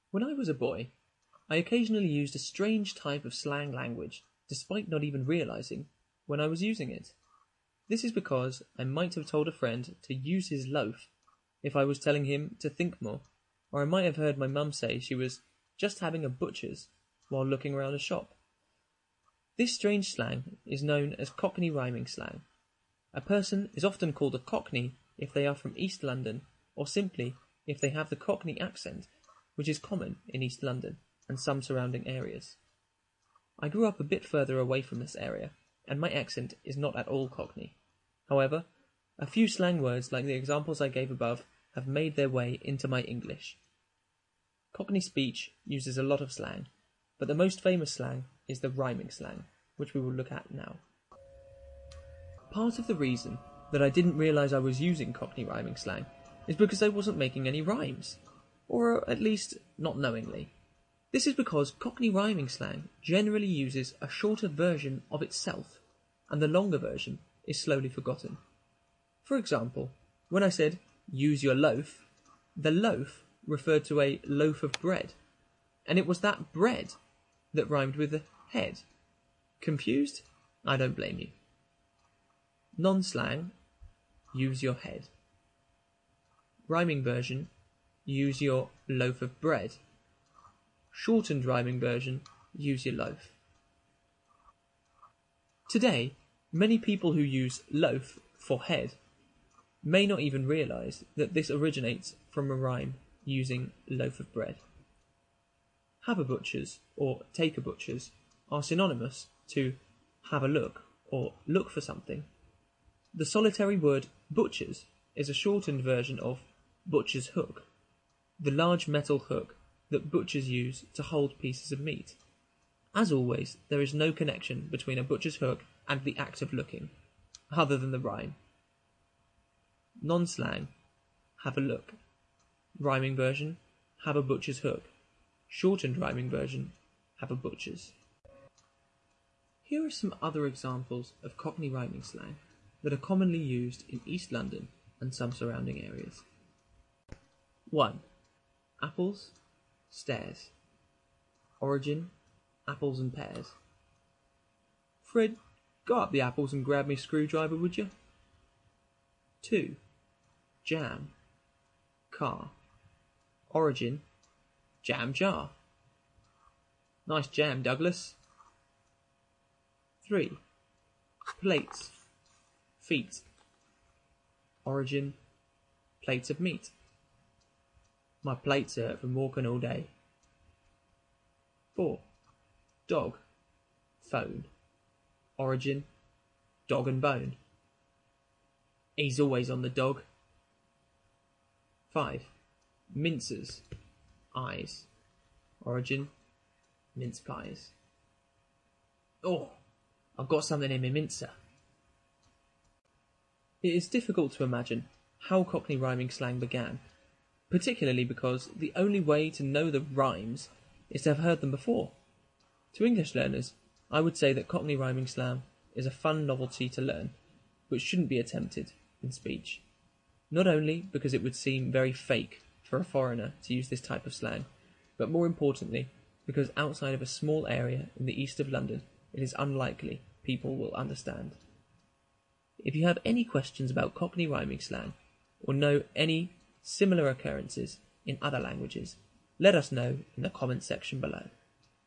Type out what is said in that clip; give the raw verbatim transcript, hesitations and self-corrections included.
When I was a boy, I occasionally used a strange type of slang language, despite not even realizing when I was using it. This is because I might have told a friend to use his loaf if I was telling him to think more, or I might have heard my mum say she was just having a butcher's while looking around a shop. This strange slang is known as Cockney rhyming slang. A person is often called a Cockney if they are from East London, or simply if they have the Cockney accent, which is common in East London and some surrounding areas. I grew up a bit further away from this area, and my accent is not at all Cockney. However, a few slang words like the examples I gave above have made their way into my English. Cockney speech uses a lot of slang, but the most famous slang is the rhyming slang, which we will look at now. Part of the reason that I didn't realise I was using Cockney rhyming slang is because I wasn't making any rhymes, or at least not knowingly. This is because Cockney rhyming slang generally uses a shorter version of itself, and the longer version is slowly forgotten. For example, when I said, use your loaf, the loaf referred to a loaf of bread, and it was that bread that rhymed with the head. Confused? I don't blame you. Non-slang, use your head. Rhyming version, use your loaf of bread. Shortened rhyming version, use your loaf. Today, many people who use loaf for head may not even realise that this originates from a rhyme using loaf of bread. Have a butcher's or take a butcher's are synonymous to have a look or look for something. The solitary word butcher's is a shortened version of butcher's hook, the large metal hook that butchers use to hold pieces of meat. As always, there is no connection between a butcher's hook and the act of looking, other than the rhyme. Non-slang, have a look. Rhyming version, have a butcher's hook. Shortened rhyming version, have a butcher's. Here are some other examples of Cockney rhyming slang that are commonly used in East London and some surrounding areas. one. Apples, stairs. Origin, apples and pears. Fred, go up the apples and grab me a screwdriver, would you? two. Jam, car. Origin, jam jar. Nice jam, Douglas. three. Plates, feet. Origin, plates of meat. My plates hurt from walking all day. four. Dog, phone. Origin, dog and bone. He's always on the dog. five. Mincers, eyes. Origin, mince pies. Oh, I've got something in my mincer. It is difficult to imagine how Cockney rhyming slang began, particularly because the only way to know the rhymes is to have heard them before. To English learners, I would say that Cockney rhyming slang is a fun novelty to learn, which shouldn't be attempted in speech. Not only because it would seem very fake for a foreigner to use this type of slang, but more importantly, because outside of a small area in the east of London, it is unlikely people will understand. If you have any questions about Cockney rhyming slang, or know any similar occurrences in other languages, let us know in the comments section below.